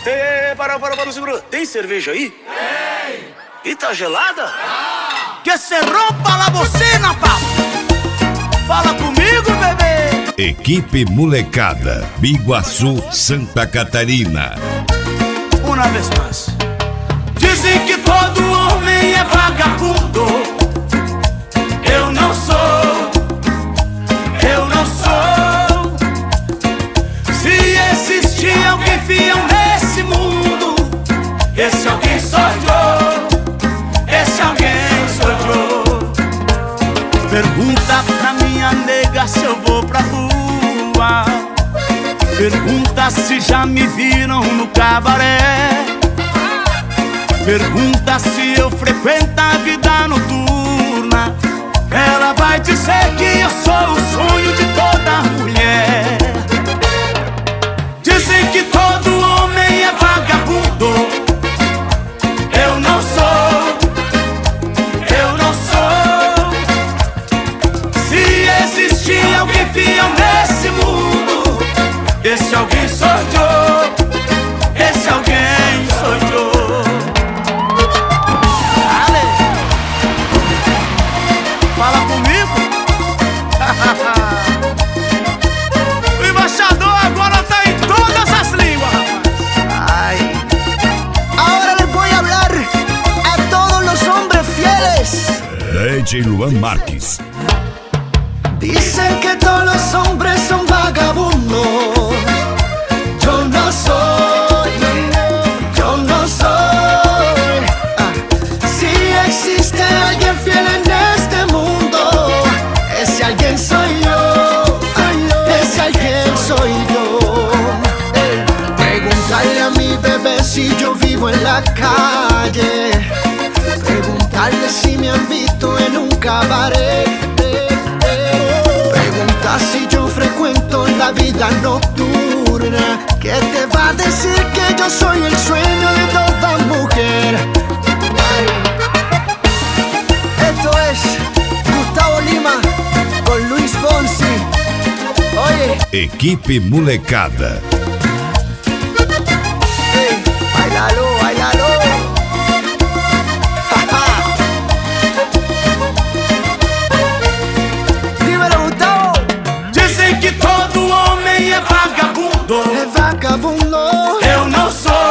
Para, segura. Tem cerveja aí? Tem. E tá gelada? Que se rompa la bocina, papo. Fala comigo, bebê. Equipe Molecada, Biguaçu, Santa Catarina. Uma vez mais. Dizem que todo homem é vagabundo. Eu não sou. Se existir alguém fiel nesse mundo, esse alguém sou eu. Esse alguém sou eu. Pergunta pra minha nega se eu vou pra rua. Pergunta se já me viram no cabaré. Pergunta se eu frequento a vida noturna. Ela vai dizer que eu sou o sonho de toda mulher. Dizem que todo homem é vagabundo. Eu não sou. Se existir alguém fiel nesse mundo, esse alguém sou eu. Esse alguém sou eu. Fala comigo. O embaixador agora tá em todas as línguas, rapaz. Ay. Ahora les voy a hablar a todos los hombres fieles. DJ Luan Marques. Dicen que todos los hombres son vagabundos. Yo no soy. Si existe alguien fiel en este mundo, ese alguien soy yo. Ese alguien soy yo. Preguntarle a mi bebé si yo vivo en la calle. Preguntarle si me han visto en un cabaret. Preguntar si yo frecuento la vida nocturna. ¿Qué te va a decir que yo soy el sueño de toda mujer? Ay. Esto es Gustavo Lima con Luis Fonsi. Oye, Equipe Molecada. hey, bailalo, bailalo. Dímelo, Gustavo. Dizem que todo homem é vagabundo. Es vagabundo. Eu não sou.